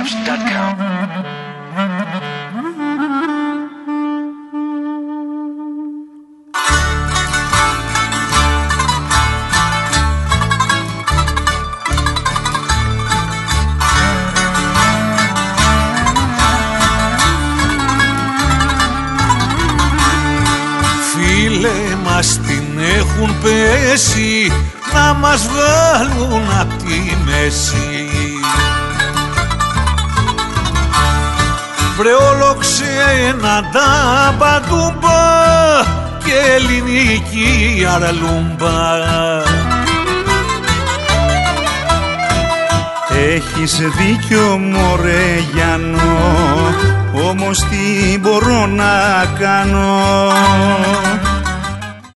GetAtunes.com. Φίλε μας την έχουν πέσει να μας βγάλουν απ' τη μέση. Βρε όλο ξένα τα μπαντούμπα και ελληνική αρλούμπα. Έχεις δίκιο μωρέ Γιάννο, όμως τι μπορώ να κάνω?